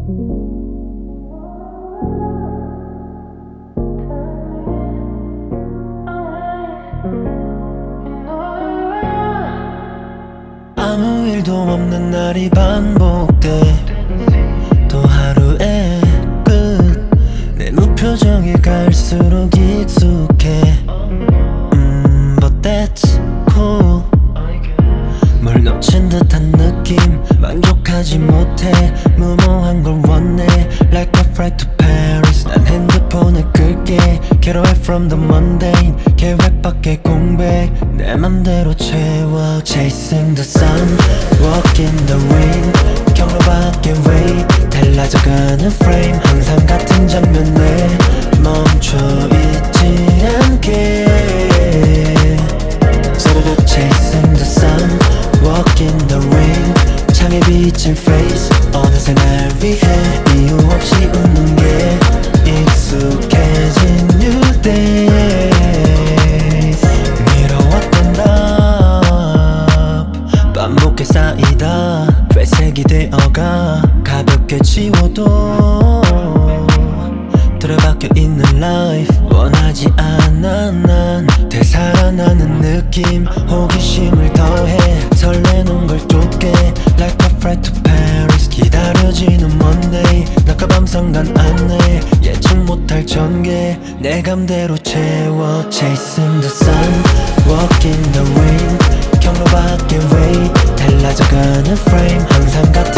아무 일도 없는 날이 반복돼. 또 하루의 끝. 내 무표정이 갈수록 익숙해. But that's cool. 뭘 놓친 듯한 느낌 만족하지 못해. 무모한 걸 원해. Like a flight to Paris. 난 핸드폰을 끌게. Get away from the mundane. 계획 밖의 공백 내 맘대로 채워. Chasing the sun. Walk in the rain. 경로 밖의 way. 달라져가는 frame. 항상 같은 장면에 멈춰있지 않게. Chasing the sun. Walk in the rain. 창에 비친 face. 어느새 날 위해 이유 없이 웃는 게 익숙해진 new days. 미뤄왔던 답 반복해 쌓이다 회색이 되어가. 가볍게 지워도 들어박혀 있는 life 원하지 않아. 난 되살아나는 느낌 호기심을 더해. 설레는 걸 쫓게 Like a flight to Paris. 기다려지는 Monday. 낮과 밤 상관 안내. 예측 못할 전개 내 감대로 채워. Chasing the sun. Walk in the rain. 경로 밖의 way. 달라져가는 frame. 항상 같은